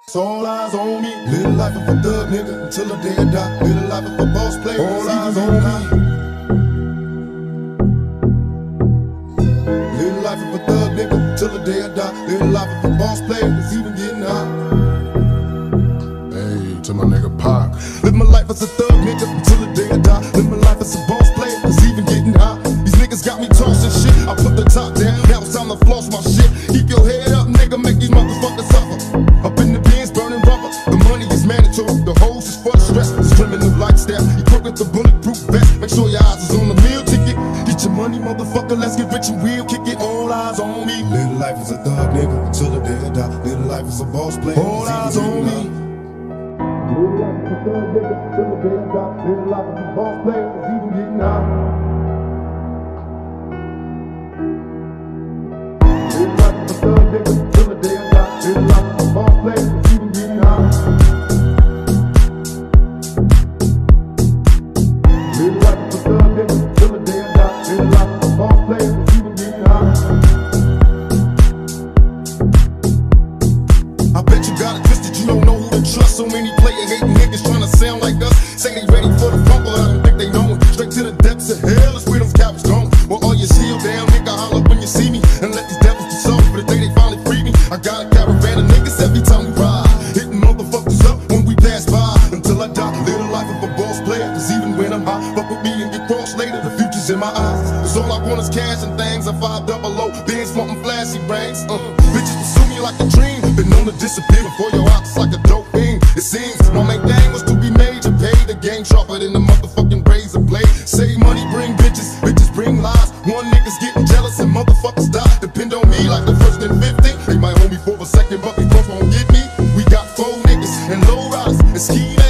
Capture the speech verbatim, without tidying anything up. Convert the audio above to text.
All eyes on me. Little life of a thug nigga until the day I die. Little life of a boss player. All eyes on me. Little life of a thug nigga until the day I die. Little life of a boss player that's even getting high. Hey, to my nigga Pac. Live my life as a thug nigga until the day I die. Live my life as a boss player that's even getting high. These niggas got me tossing shit. I put the top down. Now it's time to floss my shit. Keep your head up, nigga. Make these motherfuckers suffer. Up in the bins, burning rubber. The money is mandatory. The hose is for the stress. It's criminal lifestyle. You crook with the bulletproof vest. Make sure your eyes is on the meal ticket. Get your money, motherfucker. Let's get rich and real. Kick it. All eyes on me. Little life is a thug nigga until the day I die. Little life is a boss player. All eyes on me. Little life is a thug nigga until the day I die. Little life is a boss player that's even getting high. Little life is a thug nigga until the day I die. Little life is a boss player that's even getting high. Little life is a thug nigga until the day I die. Little life is a boss player that's even getting high. I bet you got it twisted, you don't know who to trust. So many player hating niggas trying to sound like us. Say they ready for the funk, but I don't think they know it. Straight to the depths of hell is where them cowards going. Well, all your shield down, nigga, holler when you see me. And let these devils be soft for the day they finally free me. I got a caravan of niggas every time we ride, hitting motherfuckers up when we pass by. Until I die, live the life of a boss player. Cause even when I'm high, fuck with me and get crossed later. The future's in my eyes. Cause all I want is cash and things. I five double O, bands wanting flashy brains. Uh, bitches pursue me like a dream. Been known to disappear before your eyes like a dope fiend. It seems my main thing was to be major. Pay the game sharper than the motherfucking razor blade. Save money, bring bitches, bitches bring lies. One nigga's getting jealous and motherfuckers die. Depend on me like the first and fifteen. They might hold me for a second, but they both won't get me. We got four niggas and low riders and ski